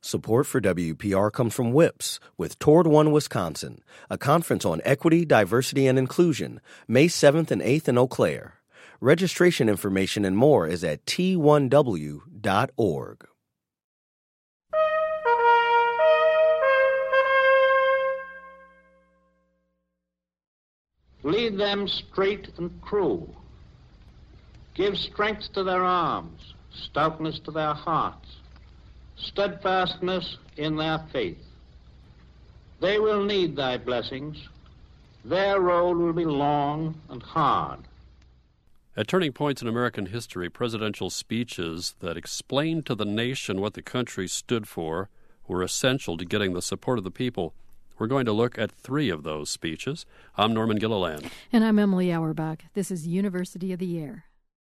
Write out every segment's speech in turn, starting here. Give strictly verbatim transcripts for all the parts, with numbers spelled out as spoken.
Support for W P R comes from WHIPS with Toward One Wisconsin, a conference on equity, diversity, and inclusion, May seventh and eighth in Eau Claire. Registration information and more is at T one W dot org. Lead them straight and true. Give strength to their arms, stoutness to their hearts, steadfastness in their faith. They will need thy blessings. Their road will be long and hard. At turning points in American history, presidential speeches that explained to the nation what the country stood for were essential to getting the support of the people. We're going to look at three of those speeches. I'm Norman Gilliland. And I'm Emily Auerbach. This is University of the Air.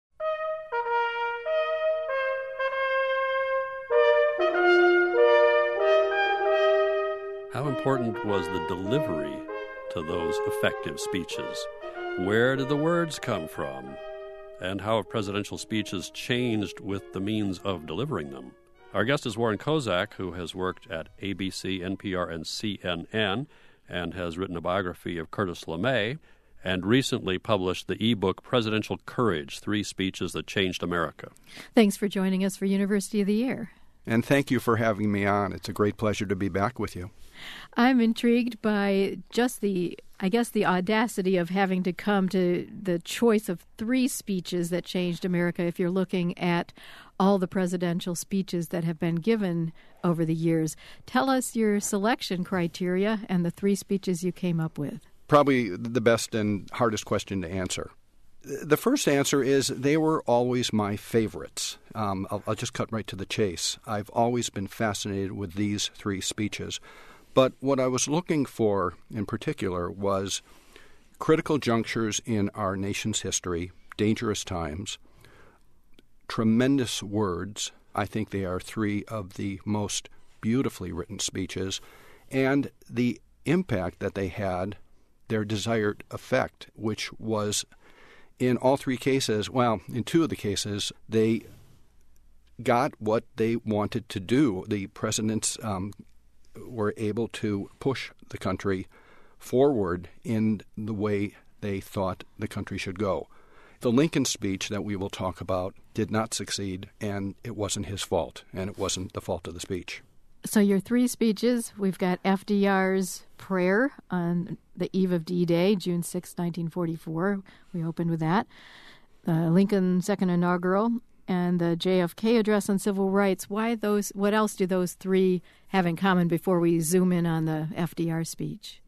How important was the delivery to those effective speeches? Where did the words come from? And how have presidential speeches changed with the means of delivering them? Our guest is Warren Kozak, who has worked at A B C, N P R, and C N N, and has written a biography of Curtis LeMay, and recently published the e-book Presidential Courage, Three Speeches That Changed America. Thanks for joining us for University of the Air. And thank you for having me on. It's a great pleasure to be back with you. I'm intrigued by just the, I guess, the audacity of having to come to the choice of three speeches that changed America if you're looking at all the presidential speeches that have been given over the years. Tell us your selection criteria and the three speeches you came up with. Probably the best and hardest question to answer. The first answer is they were always my favorites. Um, I'll, I'll just cut right to the chase. I've always been fascinated with these three speeches. But what I was looking for in particular was critical junctures in our nation's history, dangerous times, tremendous words. I think they are three of the most beautifully written speeches, and the impact that they had, their desired effect, which was in all three cases, well, in two of the cases, they got what they wanted to do. The presidents um, were able to push the country forward in the way they thought the country should go. The Lincoln speech that we will talk about did not succeed, and it wasn't his fault, and it wasn't the fault of the speech. So your three speeches, we've got F D R's prayer on the eve of D-Day, June sixth, nineteen forty-four. We opened with that. The Lincoln second inaugural and the J F K address on civil rights. Why those? What else do those three have in common before we zoom in on the F D R speech?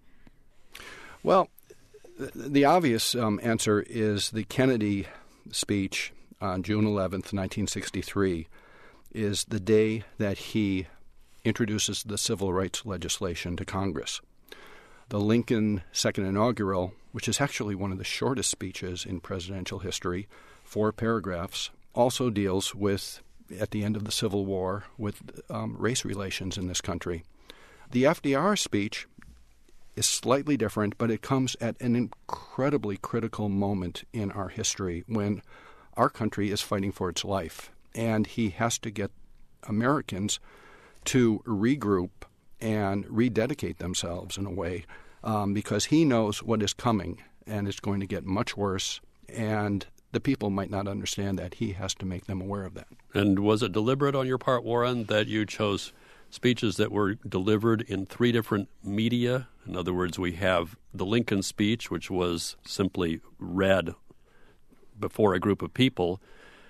Well, the obvious um, answer is the Kennedy speech on June eleventh, nineteen sixty-three, is the day that he introduces the civil rights legislation to Congress. The Lincoln second inaugural, which is actually one of the shortest speeches in presidential history, four paragraphs, also deals with, at the end of the Civil War, with um, race relations in this country. The F D R speech is slightly different, but it comes at an incredibly critical moment in our history when our country is fighting for its life, and he has to get Americans to regroup and rededicate themselves in a way um, because he knows what is coming, and it's going to get much worse, and the people might not understand that. He has to make them aware of that. And was it deliberate on your part, Warren, that you chose speeches that were delivered in three different media? In other words, we have the Lincoln speech, which was simply read before a group of people.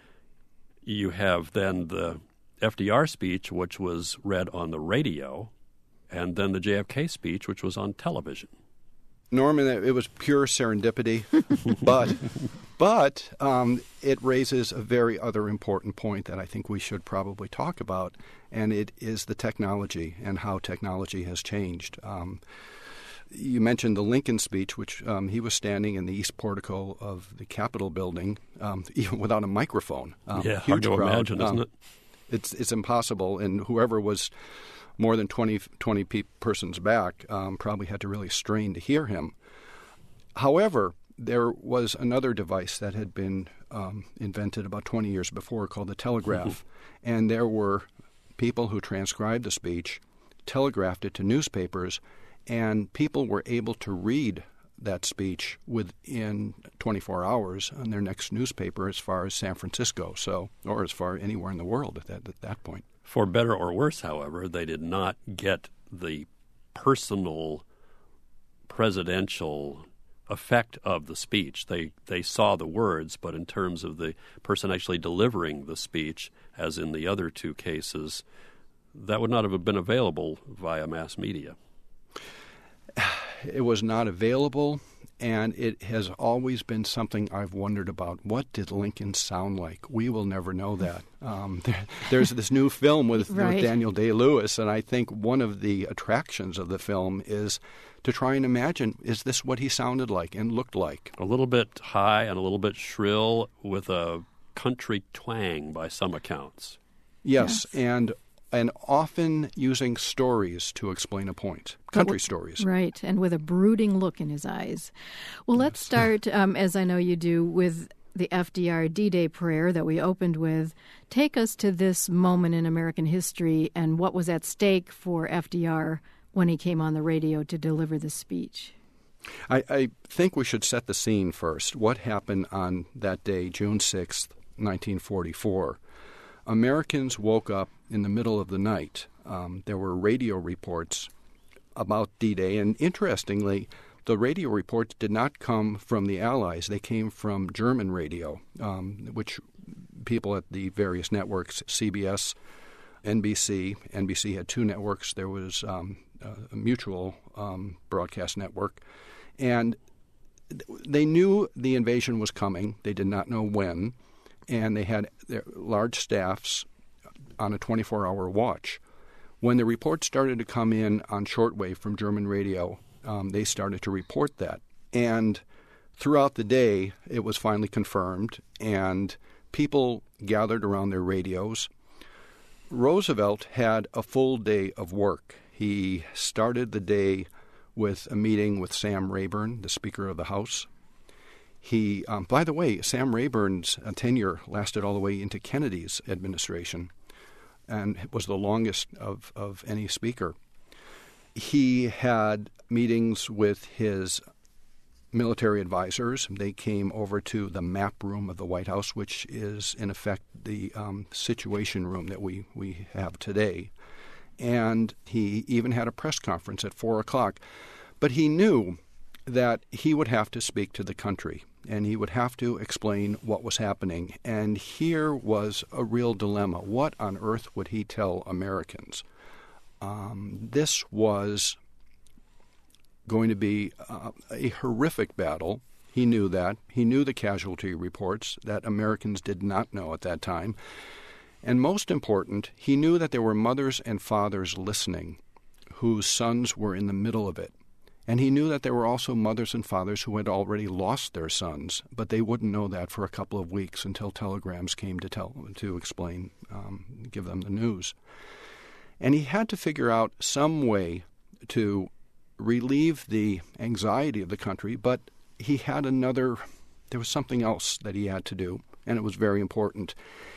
You have then the F D R speech, which was read on the radio, and then the J F K speech, which was on television. Norman, it was pure serendipity, but but um, it raises a very other important point that I think we should probably talk about, and it is the technology and how technology has changed. Um, you mentioned the Lincoln speech, which um, he was standing in the east portico of the Capitol building, um, even without a microphone. Um, yeah, huge hard to crowd. imagine, isn't um, it? It's it's impossible, and whoever was more than twenty, twenty pe- persons back um, probably had to really strain to hear him. However, there was another device that had been um, invented about twenty years before called the telegraph, and there were people who transcribed the speech telegraphed it to newspapers, and people were able to read that speech within twenty-four hours on their next newspaper as far as San Francisco, so or as far anywhere in the world at that, at that point. For better or worse, however, they did not get the personal presidential effect of the speech. They they saw the words, but in terms of the person actually delivering the speech, as in the other two cases, that would not have been available via mass media. It was not available, and it has always been something I've wondered about. What did Lincoln sound like? We will never know that. Um, there, there's this new film with, right. with Daniel Day-Lewis, and I think one of the attractions of the film is to try and imagine, is this what he sounded like and looked like? A little bit high and a little bit shrill with a country twang by some accounts. Yes, yes. and and often using stories to explain a point, country w- stories. Right, and with a brooding look in his eyes. Well, let's Yes. start, um, as I know you do, with the F D R D-Day prayer that we opened with. Take us to this moment in American history and what was at stake for F D R when he came on the radio to deliver the speech. I, I think we should set the scene first. What happened on that day, June sixth, nineteen forty-four? Americans woke up in the middle of the night. Um, there were radio reports about D-Day, and interestingly, the radio reports did not come from the Allies. They came from German radio, um, which people at the various networks, C B S, N B C. N B C had two networks. There was um, a mutual um, broadcast network. And they knew the invasion was coming. They did not know when. And they had their large staffs on a twenty-four hour watch. When the reports started to come in on shortwave from German radio, um, they started to report that. And throughout the day, it was finally confirmed, and people gathered around their radios. Roosevelt had a full day of work. He started the day with a meeting with Sam Rayburn, the Speaker of the House. He, um, by the way, Sam Rayburn's uh, tenure lasted all the way into Kennedy's administration and was the longest of, of any speaker. He had meetings with his military advisors. They came over to the map room of the White House, which is, in effect, the um, situation room that we, we have today. And he even had a press conference at four o'clock. But he knew that he would have to speak to the country, and he would have to explain what was happening. And here was a real dilemma. What on earth would he tell Americans? Um, this was going to be uh, a horrific battle. He knew that. He knew the casualty reports that Americans did not know at that time. And most important, he knew that there were mothers and fathers listening whose sons were in the middle of it. And he knew that there were also mothers and fathers who had already lost their sons, but they wouldn't know that for a couple of weeks until telegrams came to tell to explain, um, give them the news. And he had to figure out some way to relieve the anxiety of the country, but he had another, there was something else that he had to do, and it was very important.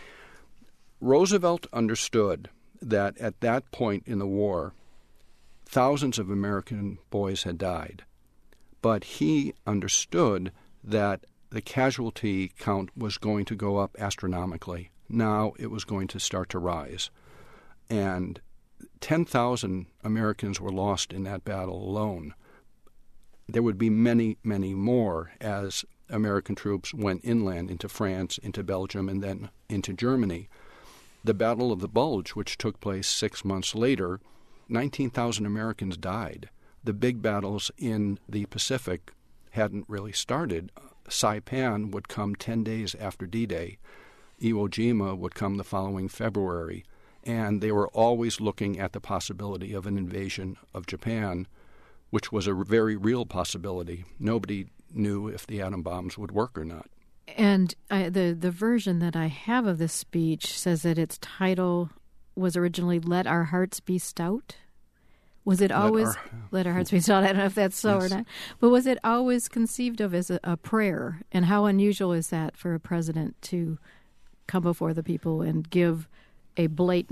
Roosevelt understood that at that point in the war, thousands of American boys had died, but he understood that the casualty count was going to go up astronomically. Now it was going to start to rise. And ten thousand Americans were lost in that battle alone. There would be many, many more as American troops went inland into France, into Belgium, and then into Germany. The Battle of the Bulge, which took place six months later, nineteen thousand Americans died. The big battles in the Pacific hadn't really started. Saipan would come ten days after D-Day. Iwo Jima would come the following February. And they were always looking at the possibility of an invasion of Japan, which was a very real possibility. Nobody knew if the atom bombs would work or not. And I, the, the version that I have of this speech says that its title was originally Let Our Hearts Be Stout. Was it always, Let Our, Let Our Hearts Be Stout? I don't know if that's so yes. or not. But was it always conceived of as a, a prayer? And how unusual is that for a president to come before the people and give a blatant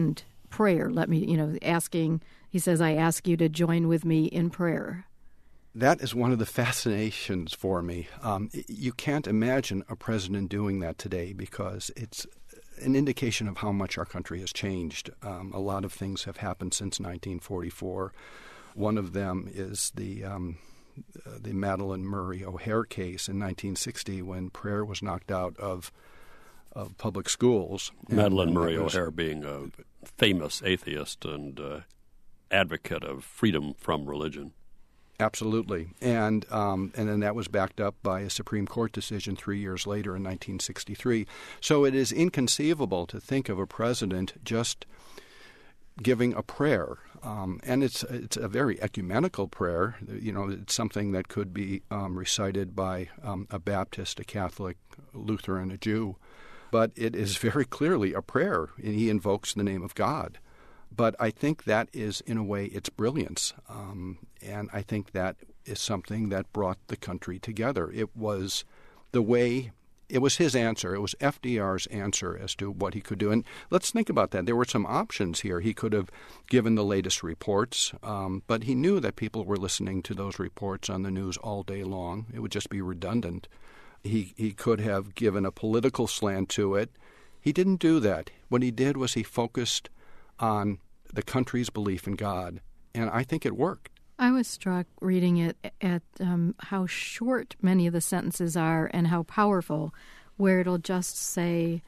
prayer. Let me, you know, asking, he says, I ask you to join with me in prayer. That is one of the fascinations for me. Um, you can't imagine a president doing that today because it's an indication of how much our country has changed. Um, a lot of things have happened since nineteen forty-four. One of them is the um, uh, the Madalyn Murray O'Hair case in nineteen sixty when prayer was knocked out of of public schools. Madalyn and, Murray and was, O'Hair being a famous atheist and uh, advocate of freedom from religion. Absolutely. And um, and then that was backed up by a Supreme Court decision three years later in nineteen sixty-three. So it is inconceivable to think of a president just giving a prayer. Um, and it's it's a very ecumenical prayer. You know, it's something that could be um, recited by um, a Baptist, a Catholic, a Lutheran, a Jew. But it is very clearly a prayer, and he invokes the name of God. But I think that is, in a way, its brilliance. Um, and I think that is something that brought the country together. It was the way, it was his answer. It was F D R's answer as to what he could do. And let's think about that. There were some options here. He could have given the latest reports, um, but he knew that people were listening to those reports on the news all day long. It would just be redundant. He, he could have given a political slant to it. He didn't do that. What he did was he focused on the country's belief in God, and I think it worked. I was struck reading it at um, how short many of the sentences are and how powerful, where it'll just say,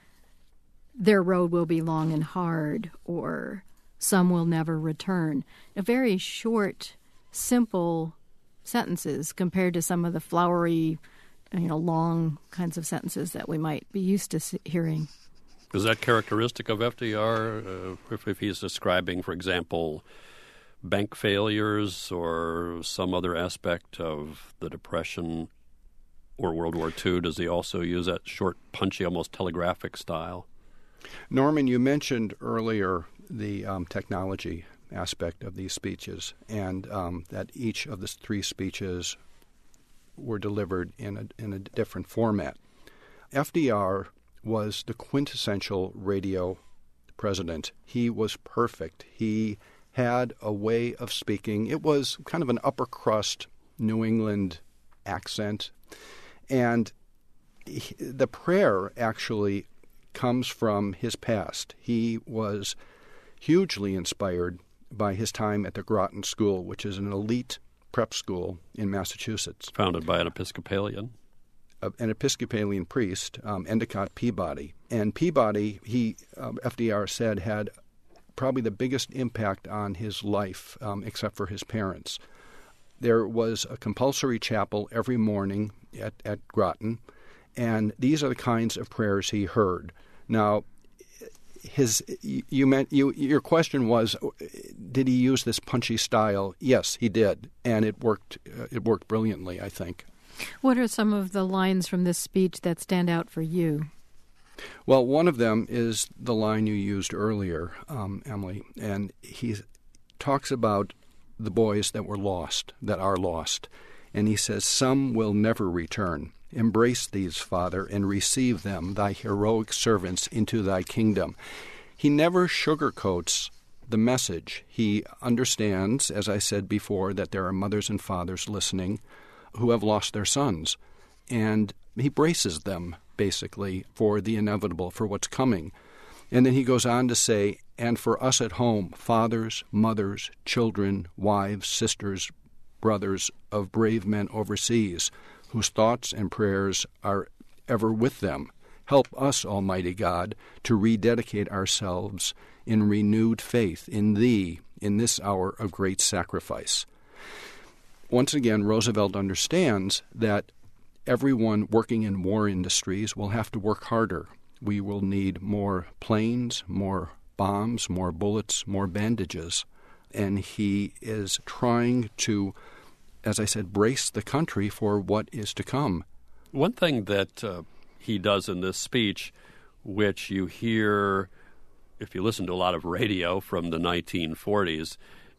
their road will be long and hard, or some will never return. A very short, simple sentences compared to some of the flowery, you know, long kinds of sentences that we might be used to hearing. Is that characteristic of F D R? Uh, if, if he's describing, for example, bank failures or some other aspect of the Depression or World War Two, does he also use that short, punchy, almost telegraphic style? Norman, you mentioned earlier the um, technology aspect of these speeches, and um, that each of the three speeches were delivered in a, in a different format. F D R was the quintessential radio president. He was perfect. He had a way of speaking. It was kind of an upper crust New England accent. And he, the prayer actually comes from his past. He was hugely inspired by his time at the Groton School, which is an elite prep school in Massachusetts. Founded by an Episcopalian. An Episcopalian priest, um, Endicott Peabody. And Peabody, he, um, F D R said, had probably the biggest impact on his life, um, except for his parents. There was a compulsory chapel every morning at, at Groton, and these are the kinds of prayers he heard. Now, his you meant you your question was, did he use this punchy style? Yes, he did, and it worked. Uh, it worked brilliantly, I think. What are some of the lines from this speech that stand out for you? Well, one of them is the line you used earlier, um, Emily, and he talks about the boys that were lost, that are lost. And he says, some will never return. Embrace these, Father, and receive them, thy heroic servants, into thy kingdom. He never sugarcoats the message. He understands, as I said before, that there are mothers and fathers listening who have lost their sons. And he braces them, basically, for the inevitable, for what's coming. And then he goes on to say, and for us at home, fathers, mothers, children, wives, sisters, brothers of brave men overseas, whose thoughts and prayers are ever with them. Help us, Almighty God, to rededicate ourselves in renewed faith in Thee in this hour of great sacrifice. Once again, Roosevelt understands that everyone working in war industries will have to work harder. We will need more planes, more bombs, more bullets, more bandages. And he is trying to, as I said, brace the country for what is to come. One thing that uh, he does in this speech, which you hear if you listen to a lot of radio from the nineteen forties,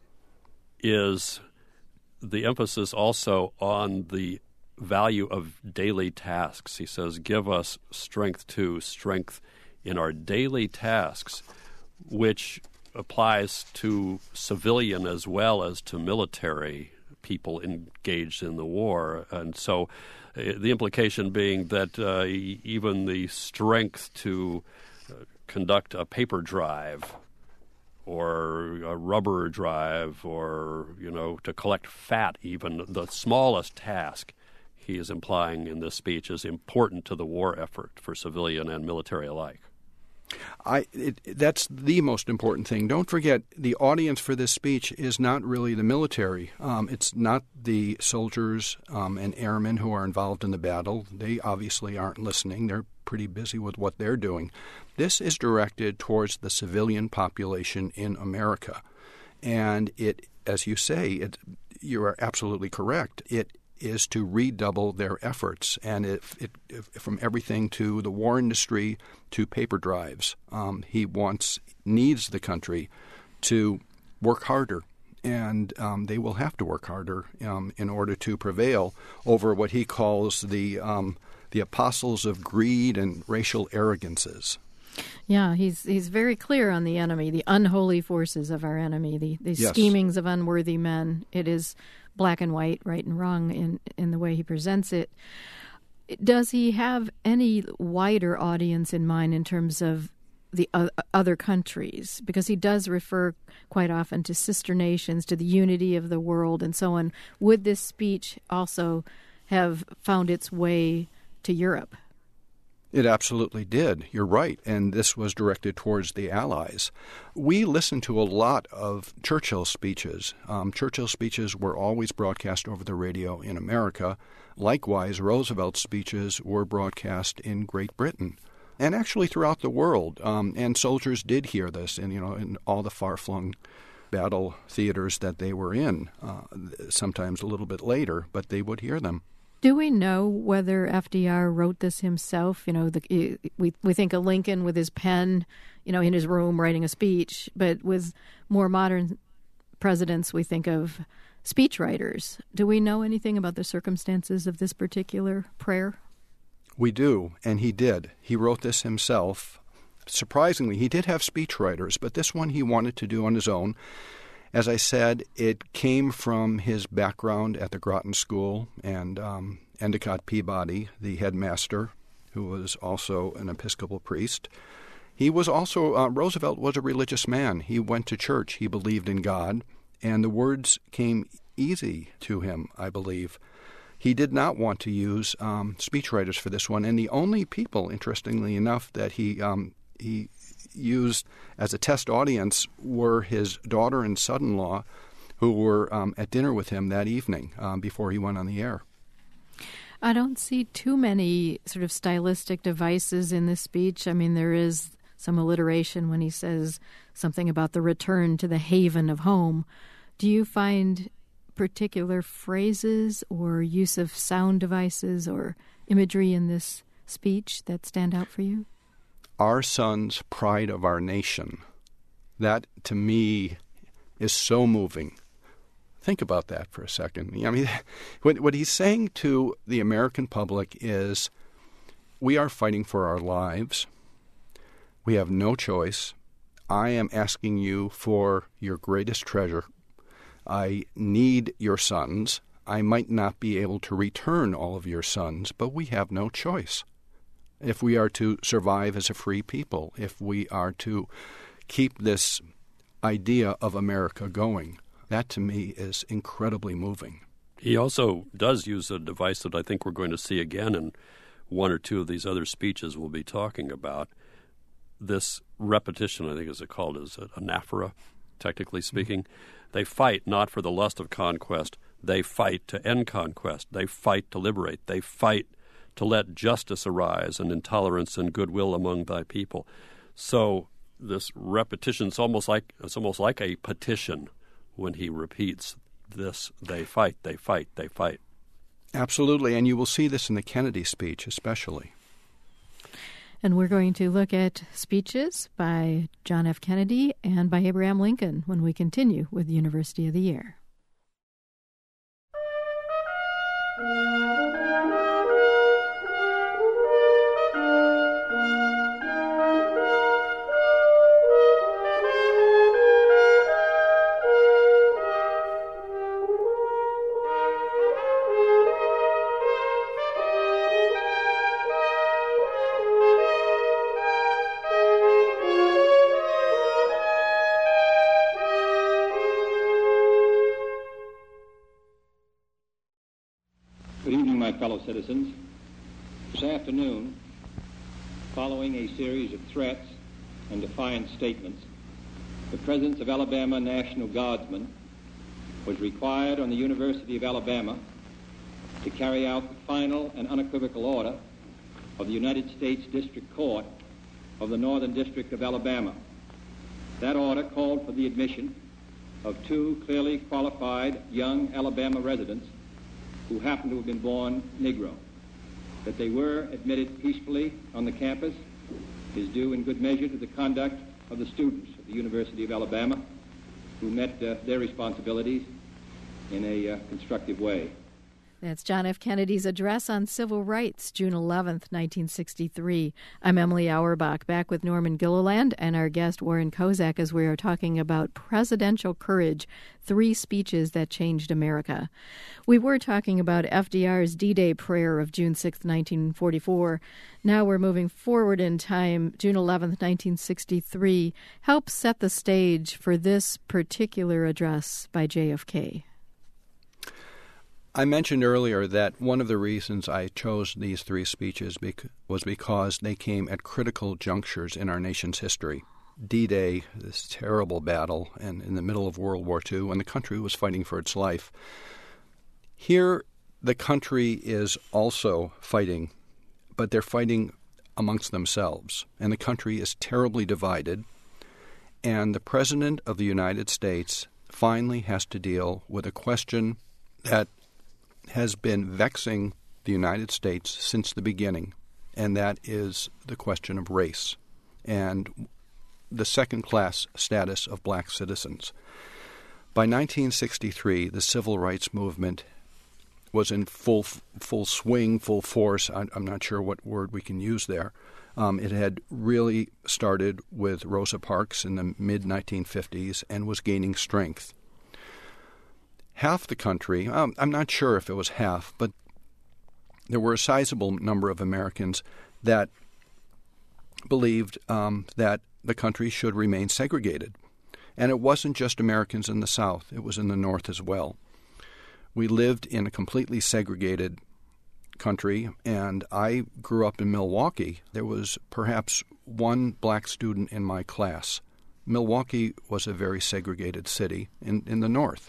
is the emphasis also on the value of daily tasks. He says, give us strength to strength in our daily tasks, which applies to civilian as well as to military people engaged in the war. And so uh, the implication being that uh, even the strength to uh, conduct a paper drive or a rubber drive or, you know, to collect fat, even the smallest task, he is implying in this speech, is important to the war effort for civilian and military alike. I, it, that's the most important thing. Don't forget, the audience for this speech is not really the military. Um, it's not the soldiers um, and airmen who are involved in the battle. They obviously aren't listening. They're pretty busy with what they're doing. This is directed towards the civilian population in America. And it, as you say, it, you are absolutely correct. It is to redouble their efforts, and if it, if, from everything to the war industry to paper drives, um, he wants needs the country to work harder, and um, they will have to work harder um, in order to prevail over what he calls the um, the apostles of greed and racial arrogances. Yeah, he's he's very clear on the enemy, the unholy forces of our enemy, the, the yes. schemings of unworthy men. It is black and white, right and wrong in, in the way he presents it. Does he have any wider audience in mind in terms of the uh, other countries? Because he does refer quite often to sister nations, to the unity of the world, and so on. Would this speech also have found its way to Europe? It absolutely did. You're right. And this was directed towards the Allies. We listened to a lot of Churchill's speeches. Um, Churchill's speeches were always broadcast over the radio in America. Likewise, Roosevelt's speeches were broadcast in Great Britain and actually throughout the world. Um, and soldiers did hear this in, you know, in all the far-flung battle theaters that they were in, uh, sometimes a little bit later, but they would hear them. Do we know whether F D R wrote this himself? You know, the, we we think of Lincoln with his pen, you know, in his room writing a speech, but with more modern presidents, we think of speechwriters. Do we know anything about the circumstances of this particular prayer? We do, and he did. He wrote this himself. Surprisingly, he did have speechwriters, but this one he wanted to do on his own. As I said, it came from his background at the Groton School, and um, Endicott Peabody, the headmaster, who was also an Episcopal priest. He was also, uh, Roosevelt was a religious man. He went to church. He believed in God, and the words came easy to him, I believe. He did not want to use um, speechwriters for this one, and the only people, interestingly enough, that he um, he used as a test audience were his daughter and son-in-law, who were um, at dinner with him that evening um, before he went on the air. I don't see too many sort of stylistic devices in this speech. I mean, there is some alliteration when he says something about the return to the haven of home. Do you find particular phrases or use of sound devices or imagery in this speech that stand out for you? Our sons, pride of our nation. That, to me, is so moving. Think about that for a second. I mean, what, what he's saying to the American public is, we are fighting for our lives. We have no choice. I am asking you for your greatest treasure. I need your sons. I might not be able to return all of your sons, but we have no choice. If we are to survive as a free people, if we are to keep this idea of America going, that to me is incredibly moving. He also does use a device that I think we're going to see again in one or two of these other speeches we'll be talking about. This repetition, I think is it called, is it anaphora, technically speaking. Mm-hmm. They fight not for the lust of conquest. They fight to end conquest. They fight to liberate. They fight to let justice arise and intolerance and goodwill among thy people. So this repetition is almost like it's almost like a petition when he repeats this: they fight, they fight, they fight. Absolutely, and you will see this in the Kennedy speech especially. And we're going to look at speeches by John F. Kennedy and by Abraham Lincoln when we continue with University of the Year. my fellow citizens, this afternoon, following a series of threats and defiant statements, the presence of Alabama National Guardsmen was required on the University of Alabama to carry out the final and unequivocal order of the United States District Court of the Northern District of Alabama. That order called for the admission of two clearly qualified young Alabama residents who happened to have been born Negro. That they were admitted peacefully on the campus is due in good measure to the conduct of the students of the University of Alabama who met uh, their responsibilities in a uh, constructive way. That's John F. Kennedy's address on civil rights, June eleventh, nineteen sixty-three. I'm Emily Auerbach, back with Norman Gilliland and our guest Warren Kozak as we are talking about presidential courage, three speeches that changed America. We were talking about F D R's D-Day prayer of June sixth, nineteen forty-four. Now we're moving forward in time. June eleventh, nineteen sixty-three helps set the stage for this particular address by J F K. I mentioned earlier that one of the reasons I chose these three speeches bec- was because they came at critical junctures in our nation's history. D-Day, this terrible battle, and in the middle of World War Two, when the country was fighting for its life. Here, the country is also fighting, but they're fighting amongst themselves, and the country is terribly divided, and the President of the United States finally has to deal with a question that has been vexing the United States since the beginning, and that is the question of race and the second-class status of black citizens. By nineteen sixty-three, the civil rights movement was in full full swing, full force. I'm not sure what word we can use there. Um, it had really started with Rosa Parks in the mid nineteen fifties and was gaining strength. Half the country, um, I'm not sure if it was half, but there were a sizable number of Americans that believed um, that the country should remain segregated. And it wasn't just Americans in the South, it was in the North as well. We lived in a completely segregated country, and I grew up in Milwaukee. There was perhaps one black student in my class. Milwaukee was a very segregated city in, in the North.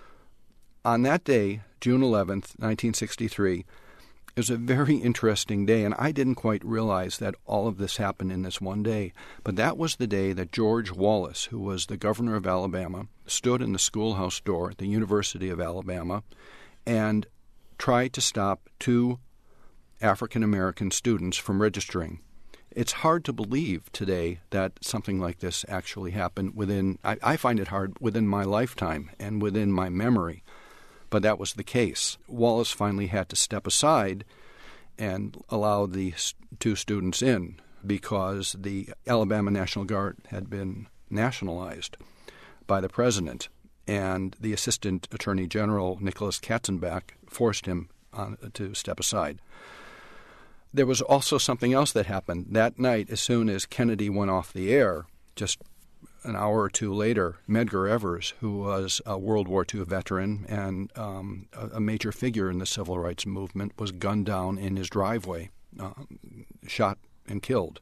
On that day, June eleventh, nineteen sixty-three, it was a very interesting day, and I didn't quite realize that all of this happened in this one day. But that was the day that George Wallace, who was the governor of Alabama, stood in the schoolhouse door at the University of Alabama and tried to stop two African-American students from registering. It's hard to believe today that something like this actually happened within, I, I find it hard, within my lifetime and within my memory. But that was the case. Wallace finally had to step aside and allow the two students in because the Alabama National Guard had been nationalized by the president, and the Assistant Attorney General, Nicholas Katzenbach, forced him on, to step aside. There was also something else that happened. That night, as soon as Kennedy went off the air, just an hour or two later, Medgar Evers, who was a World War Two veteran and um, a, a major figure in the civil rights movement, was gunned down in his driveway, uh, shot and killed.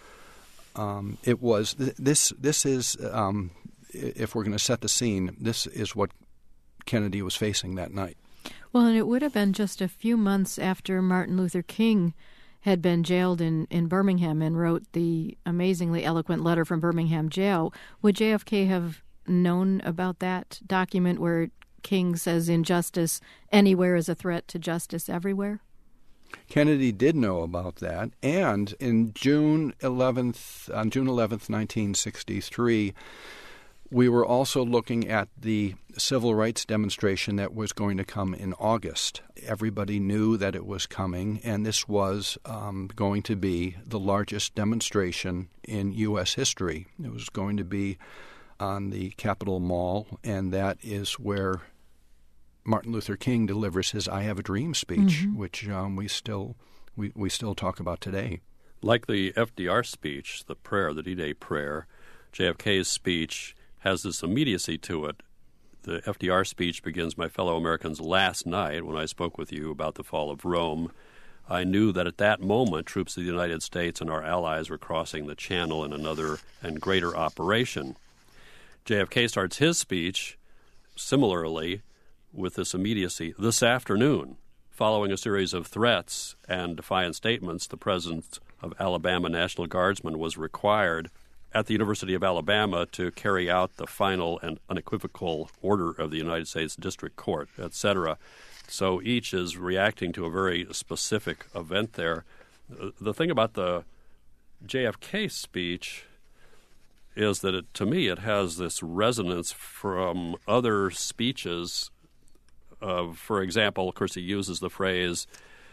Um, it was th- this. This is, um, if we're going to set the scene, this is what Kennedy was facing that night. Well, and it would have been just a few months after Martin Luther King had been jailed in, in Birmingham and wrote the amazingly eloquent letter from Birmingham jail. Would J F K have known about that document where King says injustice anywhere is a threat to justice everywhere? Kennedy did know about that, and in June eleventh, on June eleventh, nineteen sixty-three, we were also looking at the civil rights demonstration that was going to come in August. Everybody knew that it was coming, and this was um, going to be the largest demonstration in U S history. It was going to be on the Capitol Mall, and that is where Martin Luther King delivers his I Have a Dream speech, mm-hmm. which um, we still we, we still talk about today. Like the F D R speech, the prayer, the D-Day prayer, J F K's speech has this immediacy to it The F D R speech begins, "My fellow Americans, last night when I spoke with you about the fall of Rome, I knew that at that moment troops of the United States and our allies were crossing the channel in another and greater operation." J F K starts his speech similarly with this immediacy. "This afternoon, following a series of threats and defiant statements, the President of Alabama National Guardsmen was required at the University of Alabama to carry out the final and unequivocal order of the United States District Court," et cetera. So each is reacting to a very specific event there. The thing about the J F K speech is that, it, to me, it has this resonance from other speeches of, for example, of course, he uses the phrase,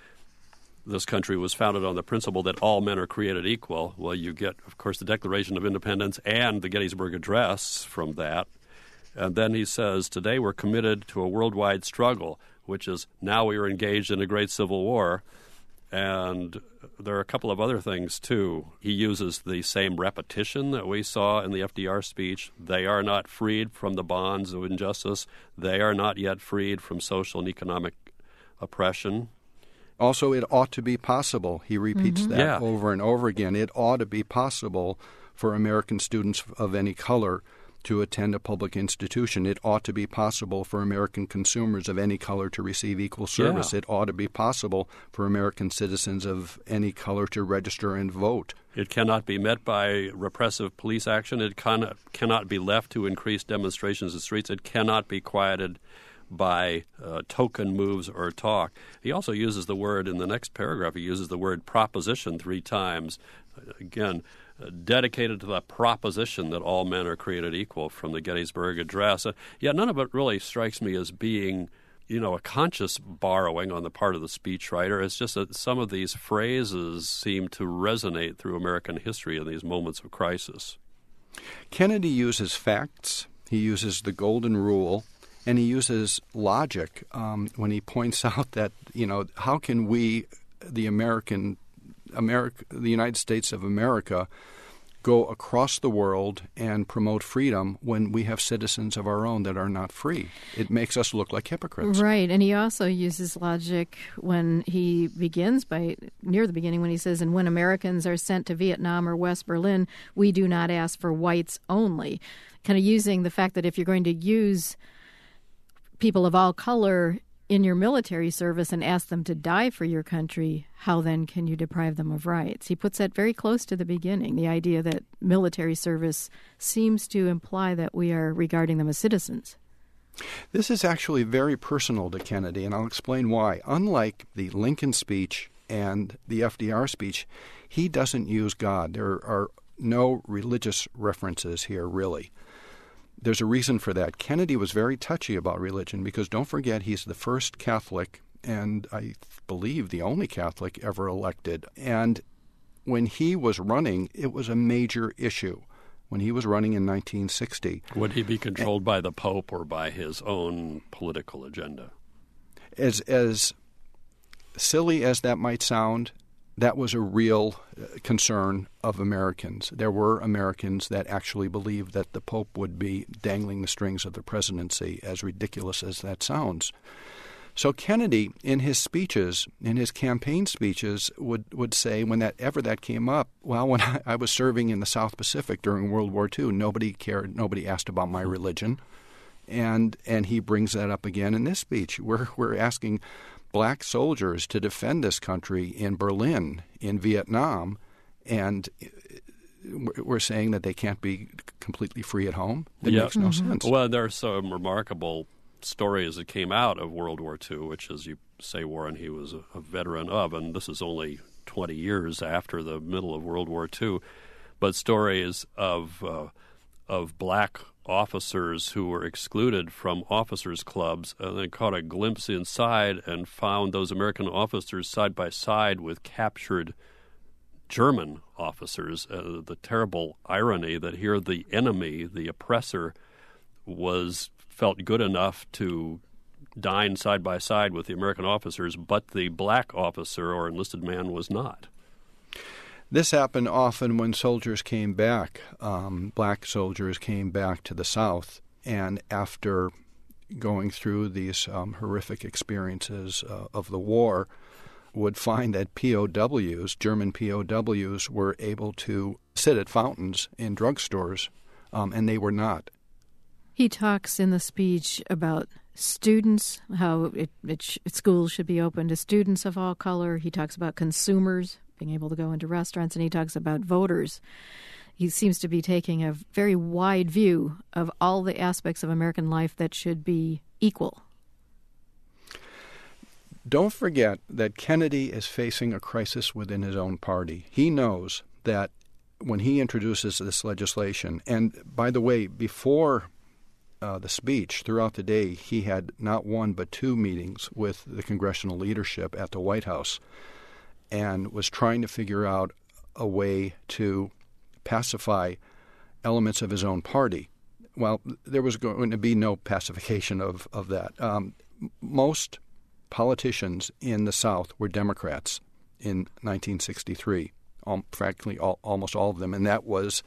"This country was founded on the principle that all men are created equal." Well, you get, of course, the Declaration of Independence and the Gettysburg Address from that. And then he says, "Today we're committed to a worldwide struggle," which is now we are engaged in a great civil war. And there are a couple of other things, too. He uses the same repetition that we saw in the F D R speech. They are not freed from the bonds of injustice. They are not yet freed from social and economic oppression. Also, it ought to be possible. He repeats Mm-hmm. that Yeah. over and over again. It ought to be possible for American students of any color to attend a public institution. It ought to be possible for American consumers of any color to receive equal service. Yeah. It ought to be possible for American citizens of any color to register and vote. It cannot be met by repressive police action. It cannot, cannot be left to increase demonstrations in the streets. It cannot be quieted by uh, token moves or talk. He also uses the word, in the next paragraph, he uses the word proposition three times. Again, uh, dedicated to the proposition that all men are created equal from the Gettysburg Address. Uh, yet none of it really strikes me as being, you know, a conscious borrowing on the part of the speechwriter. It's just that some of these phrases seem to resonate through American history in these moments of crisis. Kennedy uses facts. He uses the golden rule. And he uses logic um, when he points out that, you know, how can we, the American, America, the United States of America, go across the world and promote freedom when we have citizens of our own that are not free? It makes us look like hypocrites. Right, and he also uses logic when he begins by, near the beginning, when he says, "And when Americans are sent to Vietnam or West Berlin, we do not ask for whites only." Kind of using the fact that if you're going to use people of all color in your military service and ask them to die for your country, how then can you deprive them of rights? He puts that very close to the beginning, the idea that military service seems to imply that we are regarding them as citizens. This is actually very personal to Kennedy, and I'll explain why. Unlike the Lincoln speech and the F D R speech, he doesn't use God. There are no religious references here, really. There's a reason for that. Kennedy was very touchy about religion because, don't forget, he's the first Catholic and I believe the only Catholic ever elected. And when he was running, it was a major issue. When he was running in nineteen sixty. Would he be controlled by the Pope or by his own political agenda? As, as silly as that might sound, that was a real concern of Americans. There were Americans that actually believed that the Pope would be dangling the strings of the presidency, as ridiculous as that sounds. So Kennedy, in his speeches, in his campaign speeches, would, would say whenever that came up, well, when I, I was serving in the South Pacific during World War Two, nobody cared, nobody asked about my religion. And and he brings that up again in this speech. We're, we're asking black soldiers to defend this country in Berlin, in Vietnam, and we're saying that they can't be completely free at home? It yeah. makes no Mm-hmm. sense. Well, there are some remarkable stories that came out of World War Two, which, as you say, Warren, he was a, a veteran of, and this is only twenty years after the middle of World War Two, but stories of uh, of black officers who were excluded from officers' clubs and then caught a glimpse inside and found those American officers side by side with captured German officers. Uh, the terrible irony that here the enemy, the oppressor, was felt good enough to dine side by side with the American officers, but the black officer or enlisted man was not. This happened often when soldiers came back, um, black soldiers came back to the South, and after going through these um, horrific experiences uh, of the war would find that P O Ws, German P O Ws, were able to sit at fountains in drugstores, um, and they were not. He talks in the speech about students, how it, it sh- schools should be open to students of all color. He talks about consumers being able to go into restaurants, and he talks about voters. He seems to be taking a very wide view of all the aspects of American life that should be equal. Don't forget that Kennedy is facing a crisis within his own party. He knows that when he introduces this legislation, and by the way, before uh, the speech, throughout the day, he had not one but two meetings with the congressional leadership at the White House and was trying to figure out a way to pacify elements of his own party. Well, there was going to be no pacification of, of that. Um, most politicians in the South were Democrats in nineteen sixty-three, um, practically all, almost all of them, and that was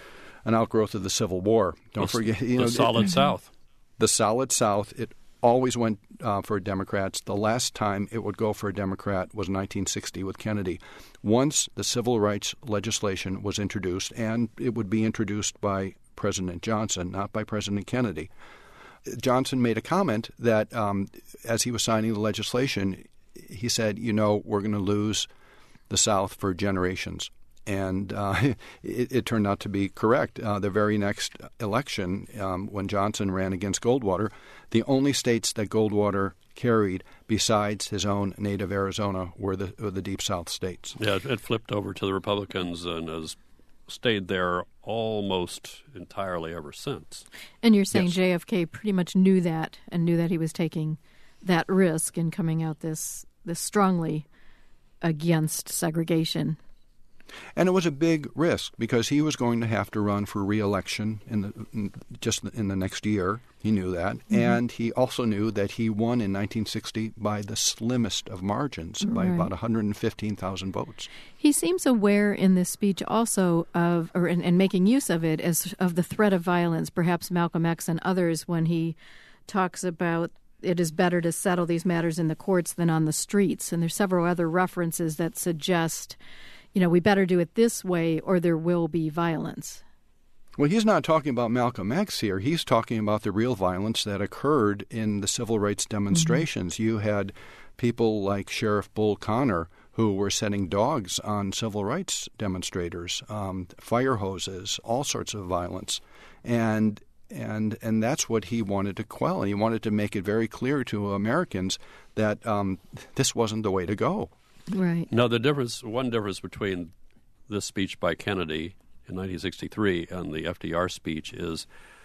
an outgrowth of the Civil War. Don't the, forget, you the know, solid it, South. The solid South. It always went uh, for Democrats. The last time it would go for a Democrat was nineteen sixty with Kennedy. Once the civil rights legislation was introduced, and it would be introduced by President Johnson, not by President Kennedy. Johnson made a comment that um, as he was signing the legislation, he said, you know, we're going to lose the South for generations. And uh, it, it turned out to be correct. Uh, the very next election, um, when Johnson ran against Goldwater, the only states that Goldwater carried besides his own native Arizona were the, were the Deep South states. Yeah, it, it flipped over to the Republicans and has stayed there almost entirely ever since. And you're saying Yes. J F K pretty much knew that and knew that he was taking that risk in coming out this this strongly against segregation. And it was a big risk because he was going to have to run for re-election in the in, just in the next year. He knew that. Mm-hmm. And he also knew that he won in nineteen sixty by the slimmest of margins, by Right. about one hundred fifteen thousand votes. He seems aware in this speech also of, or and, and making use of it, as of the threat of violence, perhaps Malcolm X and others, when he talks about it is better to settle these matters in the courts than on the streets. And there's several other references that suggest, you know, we better do it this way or there will be violence. Well, he's not talking about Malcolm X here. He's talking about the real violence that occurred in the civil rights demonstrations. Mm-hmm. You had people like Sheriff Bull Connor who were setting dogs on civil rights demonstrators, um, fire hoses, all sorts of violence. And and and that's what he wanted to quell. He wanted to make it very clear to Americans that um, this wasn't the way to go. Right. No, the difference, one difference between this speech by Kennedy in nineteen sixty-three and the F D R speech is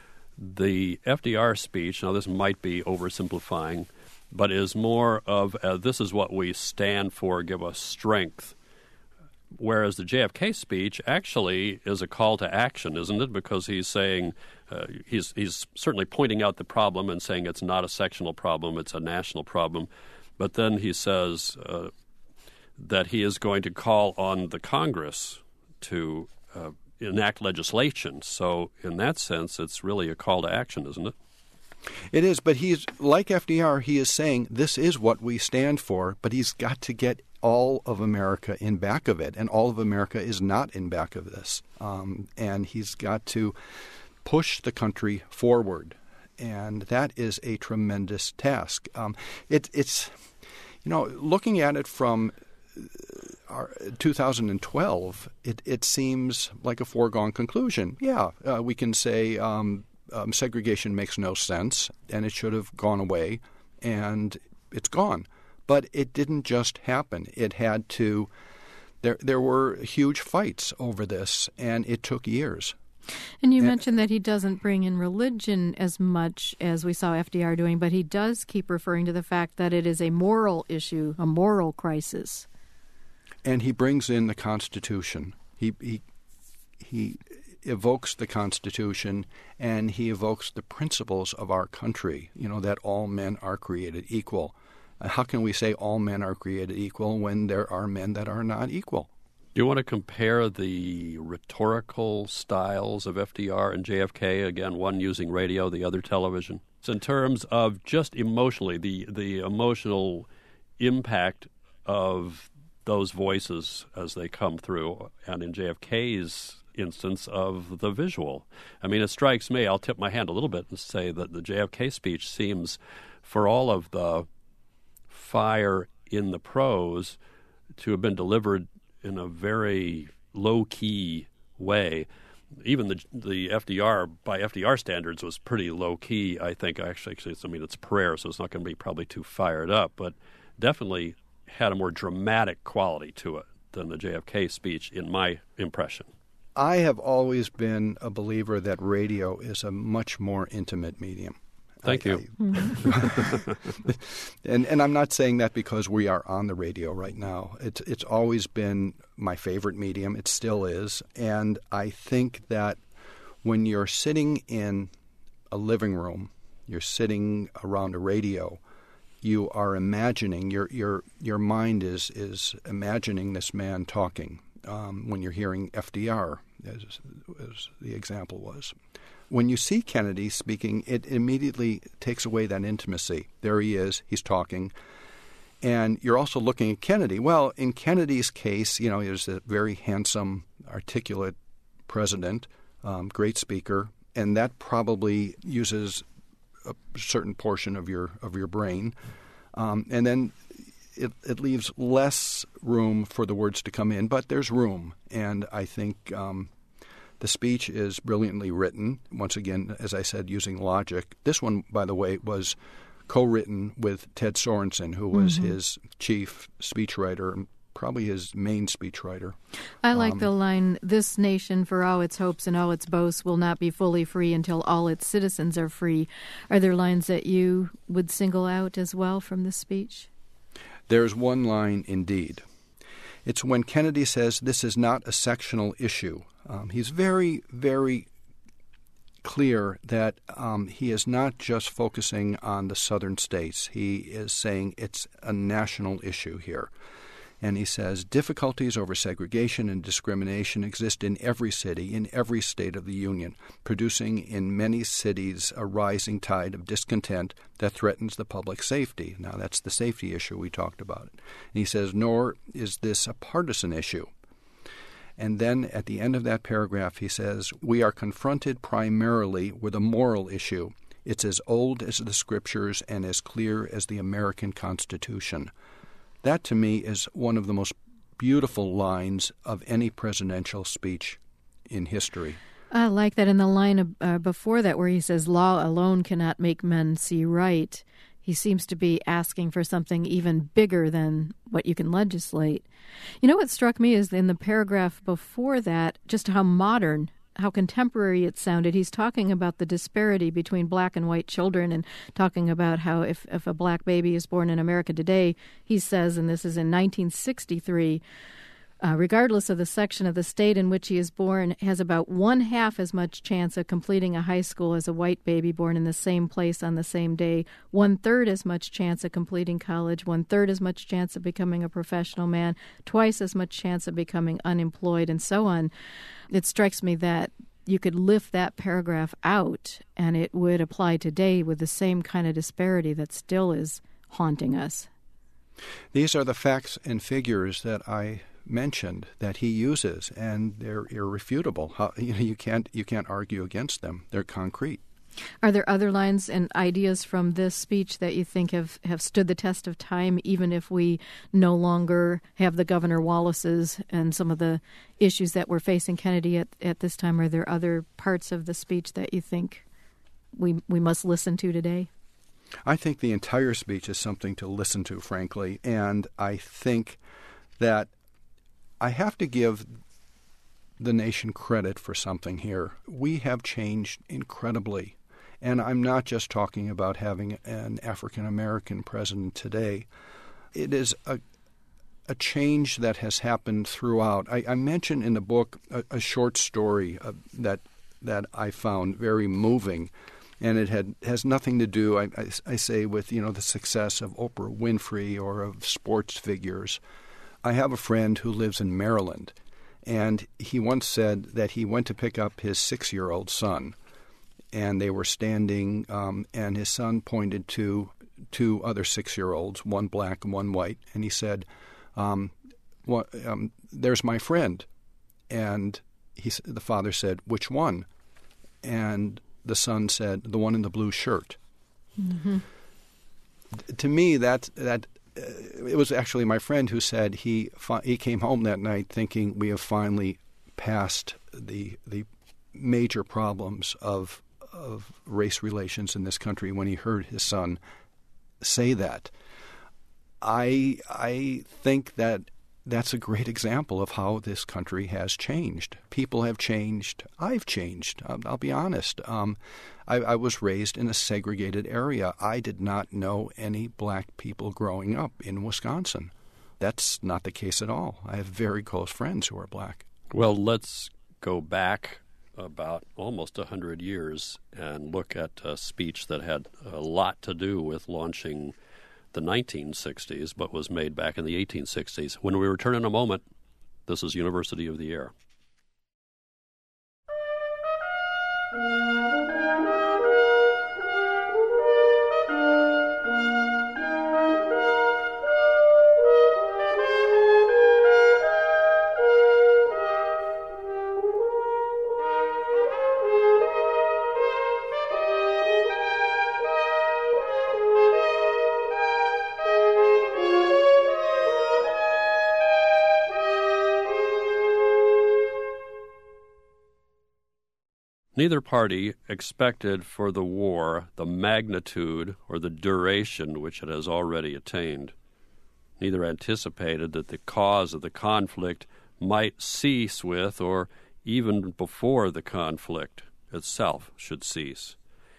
the F D R speech, now this might be oversimplifying, but is more of a, this is what we stand for, give us strength. Whereas the J F K speech actually is a call to action, isn't it? Because he's saying, uh, he's he's certainly pointing out the problem and saying it's not a sectional problem, it's a national problem. But then he says uh, that he is going to call on the Congress to uh, enact legislation. So in that sense, it's really a call to action, isn't it? It is, but he's, like F D R, he is saying this is what we stand for, but he's got to get all of America in back of it, and all of America is not in back of this. Um, and he's got to push the country forward, and that is a tremendous task. Um, it, it's, you know, looking at it from our, two thousand twelve, it, it seems like a foregone conclusion. Yeah, uh, we can say um, um, segregation makes no sense, and it should have gone away, and it's gone. But it didn't just happen. It had to there there were huge fights over this, and it took years. And you and, mentioned that he doesn't bring in religion as much as we saw F D R doing, but he does keep referring to the fact that it is a moral issue, a moral crisis. And he brings in the Constitution. He he he evokes the Constitution, and he evokes the principles of our country, you know, that all men are created equal. How can we say all men are created equal when there are men that are not equal? Do you want to compare the rhetorical styles of F D R and J F K, again, one using radio, the other television? So in terms of just emotionally, the, the emotional impact of those voices as they come through, and in J F K's instance of the visual. I mean, it strikes me, I'll tip my hand a little bit and say that the J F K speech seems, for all of the fire in the prose, to have been delivered in a very low-key way. Even the the F D R, by F D R standards, was pretty low-key, I think. Actually, actually it's, I mean, it's prayer, so it's not going to be probably too fired up, but definitely had a more dramatic quality to it than the J F K speech, in my impression. I have always been a believer that radio is a much more intimate medium. Thank I, you. I, and and I'm not saying that because we are on the radio right now. It's it's always been my favorite medium. It still is. And I think that when you're sitting in a living room, you're sitting around a radio, you are imagining, your your your mind is is imagining this man talking. Um, when you're hearing F D R, as, as the example was. When you see Kennedy speaking, it immediately takes away that intimacy. There he is, he's talking. And you're also looking at Kennedy. Well, in Kennedy's case, you know, he was a very handsome, articulate president, um, great speaker, and that probably uses a certain portion of your of your brain. Um, and then It, it leaves less room for the words to come in, but there's room. And I think um, the speech is brilliantly written, once again, as I said, using logic. This one, by the way, was co-written with Ted Sorensen, who was mm-hmm. his chief speechwriter and probably his main speechwriter. I like um, the line, "This nation, for all its hopes and all its boasts, will not be fully free until all its citizens are free." Are there lines that you would single out as well from this speech? There's one line indeed. It's when Kennedy says this is not a sectional issue. Um, he's very, very clear that um, he is not just focusing on the southern states. He is saying it's a national issue here. And he says difficulties over segregation and discrimination exist in every city, in every state of the Union, producing in many cities a rising tide of discontent that threatens the public safety. Now, that's the safety issue we talked about. And he says, nor is this a partisan issue. And then at the end of that paragraph, he says, we are confronted primarily with a moral issue. It's as old as the Scriptures and as clear as the American Constitution. That, to me, is one of the most beautiful lines of any presidential speech in history. I like that in the line uh, before that where he says, law alone cannot make men see right. He seems to be asking for something even bigger than what you can legislate. You know what struck me is in the paragraph before that, just how modern, how contemporary it sounded. He's talking about the disparity between black and white children and talking about how if, if a black baby is born in America today, he says, and this is in nineteen sixty-three, uh, regardless of the section of the state in which he is born, has about one half as much chance of completing a high school as a white baby born in the same place on the same day, one third as much chance of completing college, one third as much chance of becoming a professional man, twice as much chance of becoming unemployed, and so on. It strikes me that you could lift that paragraph out and it would apply today with the same kind of disparity that still is haunting us. These are the facts and figures that I mentioned that he uses, and they're irrefutable. How, you know, you can't you can't argue against them. They're concrete. Are there other lines and ideas from this speech that you think have, have stood the test of time, even if we no longer have the Governor Wallaces and some of the issues that we're facing Kennedy at, at this time? Are there other parts of the speech that you think we we must listen to today? I think the entire speech is something to listen to, frankly, and I think that I have to give the nation credit for something here. We have changed incredibly. And I'm not just talking about having an African-American president today. It is a a change that has happened throughout. I, I mentioned in the book a, a short story uh, that that I found very moving, and it had has nothing to do, I, I, I say, with you know the success of Oprah Winfrey or of sports figures. I have a friend who lives in Maryland, And he once said that he went to pick up his six-year-old son, and they were standing, um, and his son pointed to two other six-year-olds, one black and one white, and he said, um, what, um, there's my friend. And he, the father said, which one? And the son said, the one in the blue shirt. Mm-hmm. To me, that that uh, it was actually my friend who said he fi- he came home that night thinking we have finally passed the the major problems of of race relations in this country when he heard his son say that. I I think that that's a great example of how this country has changed. People have changed. I've changed. I'll, I'll be honest. Um, I, I was raised in a segregated area. I did not know any black people growing up in Wisconsin. That's not the case at all. I have very close friends who are black. Well, let's go back about almost one hundred years and look at a speech that had a lot to do with launching the nineteen sixties, but was made back in the eighteen sixties. When we return in a moment, this is University of the Air. Neither party expected for the war the magnitude or the duration which it has already attained. Neither anticipated that the cause of the conflict might cease with, or even before the conflict itself should cease.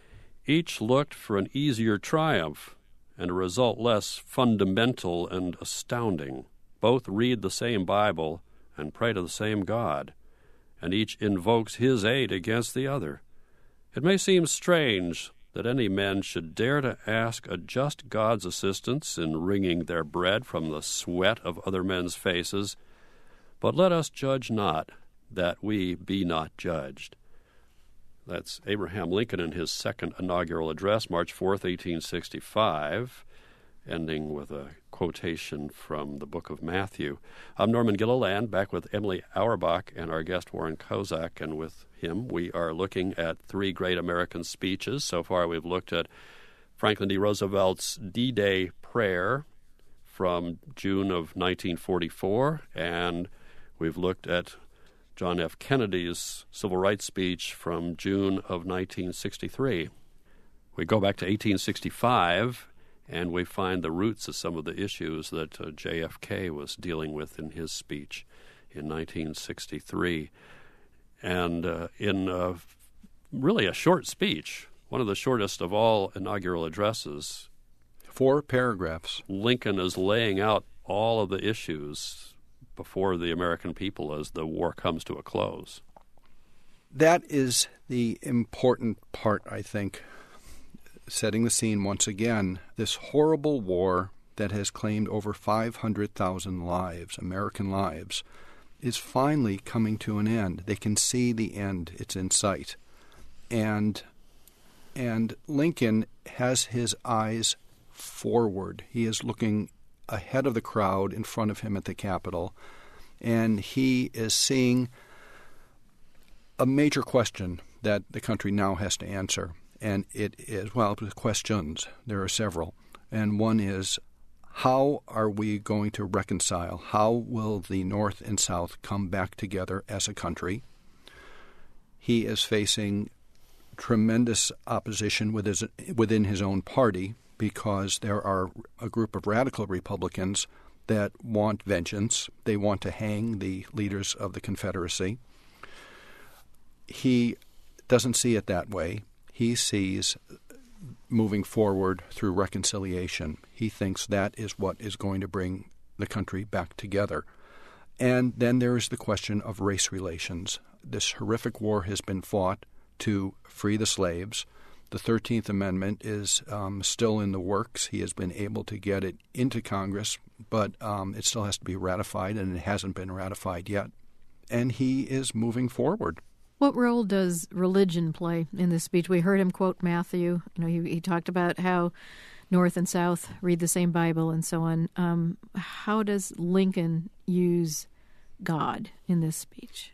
Each looked for an easier triumph and a result less fundamental and astounding. Both read the same Bible and pray to the same God, and each invokes his aid against the other. It may seem strange that any men should dare to ask a just God's assistance in wringing their bread from the sweat of other men's faces, but let us judge not, that we be not judged. That's Abraham Lincoln in his second inaugural address, March fourth, eighteen sixty-five, ending with a quotation from the book of Matthew. I'm Norman Gilliland, back with Emily Auerbach and our guest Warren Kozak, and with him we are looking at three great American speeches. So far we've looked at Franklin D. Roosevelt's D-Day prayer from June of nineteen forty-four, and we've looked at John F. Kennedy's civil rights speech from June of nineteen sixty-three. We go back to eighteen sixty-five, and we find the roots of some of the issues that uh, J F K was dealing with in his speech in nineteen sixty-three. And uh, in uh, really a short speech, one of the shortest of all inaugural addresses, four paragraphs, Lincoln is laying out all of the issues before the American people as the war comes to a close. That is the important part, I think, setting the scene once again. This horrible war that has claimed over five hundred thousand lives, American lives, is finally coming to an end. They can see the end. It's in sight. And, and Lincoln has his eyes forward. He is looking ahead of the crowd in front of him at the Capitol, and he is seeing a major question that the country now has to answer. And it is, well, questions. There are several. And one is, how are we going to reconcile? How will the North and South come back together as a country? He is facing tremendous opposition with his, within his own party, because there are a group of radical Republicans that want vengeance. They want to hang the leaders of the Confederacy. He doesn't see it that way. He sees moving forward through reconciliation. He thinks that is what is going to bring the country back together. And then there is the question of race relations. This horrific war has been fought to free the slaves. The thirteenth Amendment is um, still in the works. He has been able to get it into Congress, but um, it still has to be ratified, and it hasn't been ratified yet. and he is moving forward. What role does religion play in this speech? We heard him quote Matthew. You know, he, he talked about how North and South read the same Bible and so on. Um, how does Lincoln use God in this speech?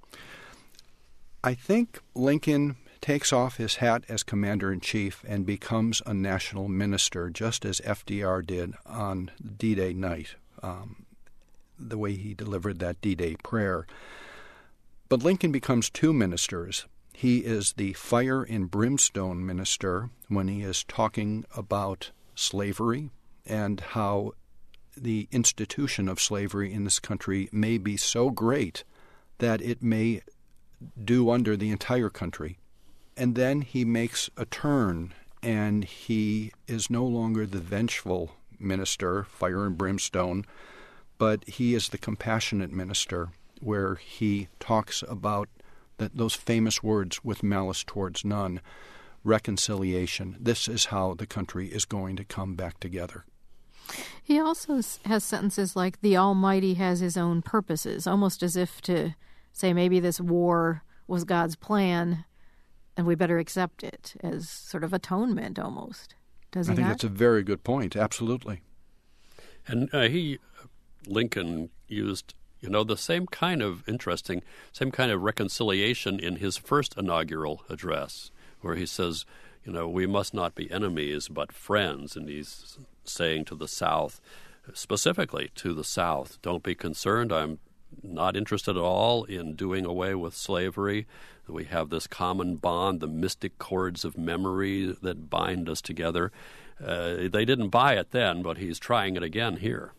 I think Lincoln takes off his hat as commander-in-chief and becomes a national minister, just as F D R did on D-Day night, um, the way he delivered that D-Day prayer. But Lincoln becomes two ministers. He is the fire and brimstone minister when he is talking about slavery and how the institution of slavery in this country may be so great that it may do under the entire country. And then he makes a turn, and he is no longer the vengeful minister, fire and brimstone, but he is the compassionate minister, where he talks about that, those famous words, with malice towards none, reconciliation. This is how the country is going to come back together. He also has sentences like, the Almighty has his own purposes, almost as if to say maybe this war was God's plan, and we better accept it as sort of atonement almost. Does he I think not? that's a very good point. Absolutely. And uh, he, Lincoln, used, you know, the same kind of interesting, same kind of reconciliation in his first inaugural address, where he says, you know, we must not be enemies but friends. And he's saying to the South, specifically to the South, don't be concerned. I'm not interested at all in doing away with slavery. We have this common bond, the mystic cords of memory that bind us together. Uh, they didn't buy it then, but he's trying it again here.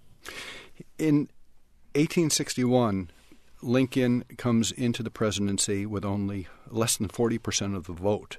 In eighteen sixty-one, Lincoln comes into the presidency with only less than forty percent of the vote,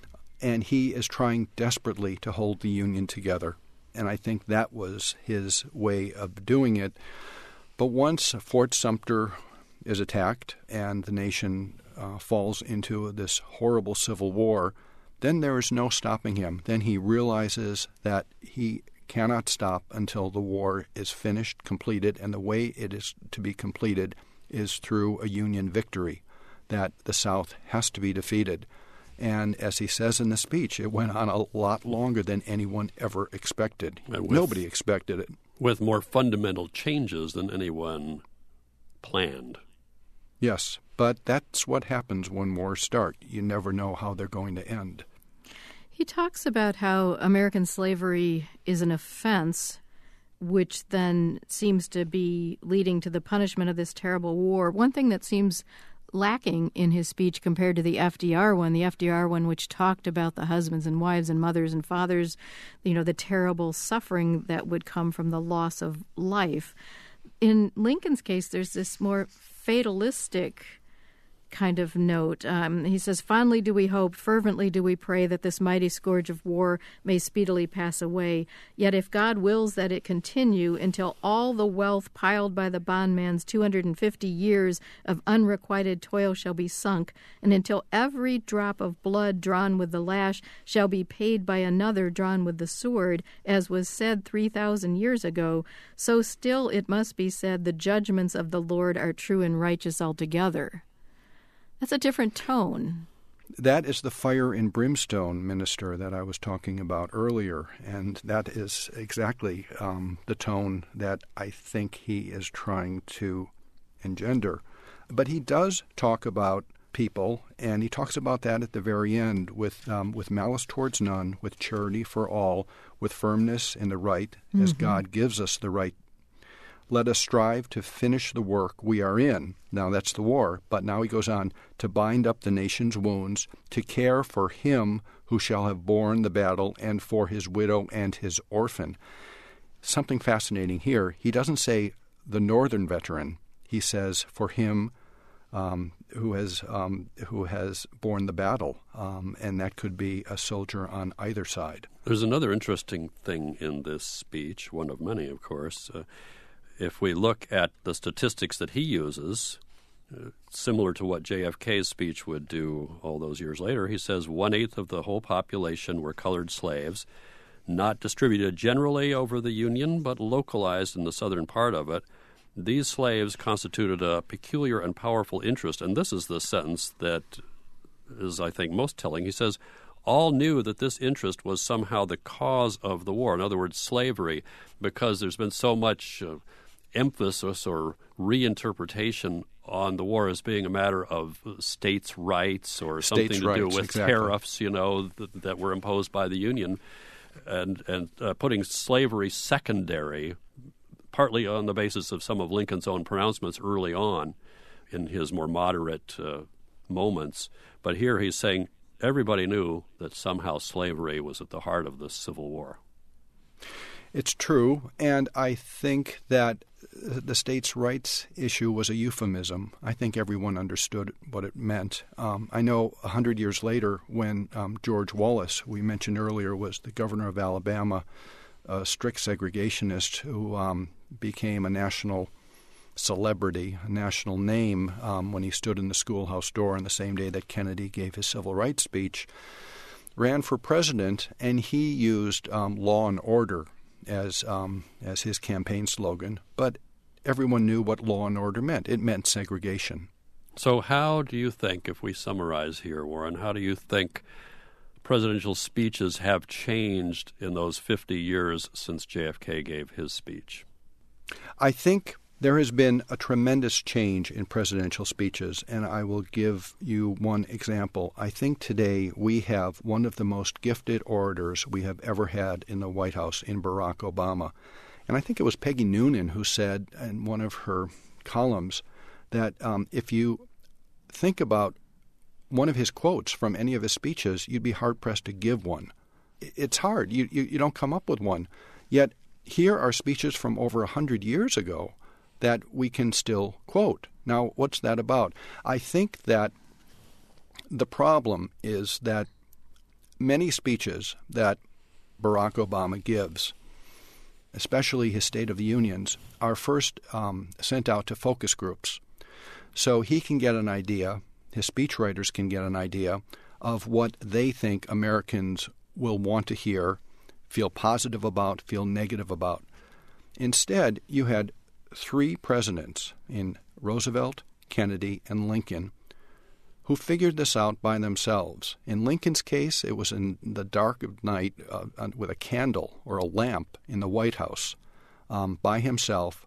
and he is trying desperately to hold the Union together. And I think that was his way of doing it. But once Fort Sumter is attacked and the nation uh, falls into this horrible civil war, then there is no stopping him. Then he realizes that he cannot stop until the war is finished, completed, and the way it is to be completed is through a Union victory, that the South has to be defeated. And as he says in the speech, it went on a lot longer than anyone ever expected. With, Nobody expected it. With more fundamental changes than anyone planned. Yes, but that's what happens when wars start. You never know how they're going to end. He talks about how American slavery is an offense, which then seems to be leading to the punishment of this terrible war. One thing that seems lacking in his speech compared to the F D R one, the F D R one which talked about the husbands and wives and mothers and fathers, you know, the terrible suffering that would come from the loss of life. In Lincoln's case, there's this more fatalistic kind of note. Um, he says, fondly do we hope, fervently do we pray that this mighty scourge of war may speedily pass away. Yet if God wills that it continue until all the wealth piled by the bondman's two hundred fifty years of unrequited toil shall be sunk, and until every drop of blood drawn with the lash shall be paid by another drawn with the sword, as was said three thousand years ago, so still it must be said the judgments of the Lord are true and righteous altogether. That's a different tone. That is the fire and brimstone minister that I was talking about earlier, and that is exactly um, the tone that I think he is trying to engender. But he does talk about people, and he talks about that at the very end with um, with malice towards none, with charity for all, with firmness in the right, mm-hmm. as God gives us the right. Let us strive to finish the work we are in. Now that's the war, but now he goes on to bind up the nation's wounds, to care for him who shall have borne the battle, and for his widow and his orphan. Something fascinating here. He doesn't say the northern veteran. He says for him um, who has um, who has borne the battle, um, and that could be a soldier on either side. There's another interesting thing in this speech, one of many, of course. Uh, If we look at the statistics that he uses, uh, similar to what J F K's speech would do all those years later, he says one-eighth of the whole population were colored slaves, not distributed generally over the Union, but localized in the southern part of it. these slaves constituted a peculiar and powerful interest. And this is the sentence that is, I think, most telling. He says, all knew that this interest was somehow the cause of the war. In other words, slavery, because there's been so much uh, emphasis or reinterpretation on the war as being a matter of states' rights or States' something to rights, do with exactly. tariffs, you know, that, that were imposed by the Union, and and uh, putting slavery secondary, partly on the basis of some of Lincoln's own pronouncements early on in his more moderate uh, moments. But here he's saying everybody knew that somehow slavery was at the heart of the Civil War. It's true, and I think that the states' rights issue was a euphemism. I think everyone understood what it meant. Um, I know a hundred years later when um, George Wallace, we mentioned earlier, was the governor of Alabama, a strict segregationist who um, became a national celebrity, a national name um, when he stood in the schoolhouse door on the same day that Kennedy gave his civil rights speech, ran for president, and he used um, law and order as um, as his campaign slogan, but everyone knew what law and order meant. It meant segregation. So how do you think, if we summarize here, Warren, how do you think presidential speeches have changed in those fifty years since J F K gave his speech? I think there has been a tremendous change in presidential speeches, and I will give you one example. I think today we have one of the most gifted orators we have ever had in the White House in Barack Obama. And I think it was Peggy Noonan who said in one of her columns that um, if you think about one of his quotes from any of his speeches, you'd be hard-pressed to give one. It's hard. You, you, you don't come up with one. Yet here are speeches from over a hundred years ago that we can still quote. Now, what's that about? I think that the problem is that many speeches that Barack Obama gives, especially his State of the Unions, are first um, sent out to focus groups. So he can get an idea, his speechwriters can get an idea of what they think Americans will want to hear, feel positive about, feel negative about. Instead, you had three presidents in Roosevelt, Kennedy, and Lincoln who figured this out by themselves. In Lincoln's case, it was in the dark of night uh, with a candle or a lamp in the White House um, by himself.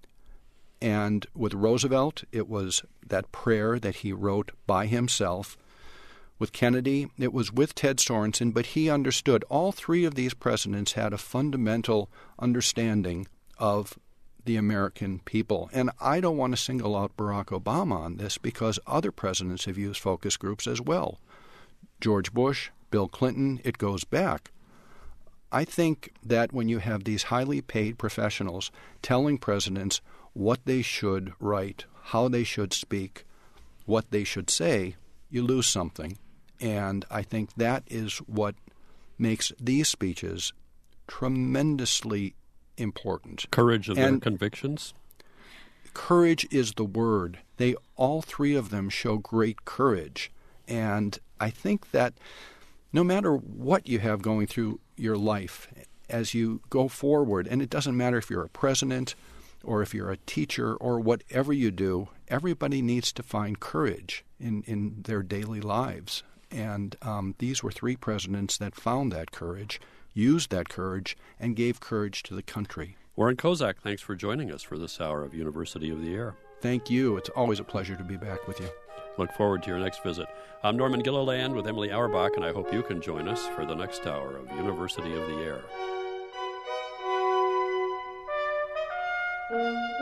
And with Roosevelt, it was that prayer that he wrote by himself. With Kennedy, it was with Ted Sorensen, but he understood. All three of these presidents had a fundamental understanding of the American people. And I don't want to single out Barack Obama on this because other presidents have used focus groups as well. George Bush, Bill Clinton, it goes back. I think that when you have these highly paid professionals telling presidents what they should write, how they should speak, what they should say, you lose something. And I think that is what makes these speeches tremendously important. Courage of and their convictions? Courage is the word. They, all three of them, show great courage. And I think that no matter what you have going through your life, as you go forward, and it doesn't matter if you're a president or if you're a teacher or whatever you do, everybody needs to find courage in, in their daily lives. And um, these were three presidents that found that courage, used that courage, and gave courage to the country. Warren Kozak, thanks for joining us for this hour of University of the Air. Thank you. It's always a pleasure to be back with you. Look forward to your next visit. I'm Norman Gilliland with Emily Auerbach, and I hope you can join us for the next hour of University of the Air.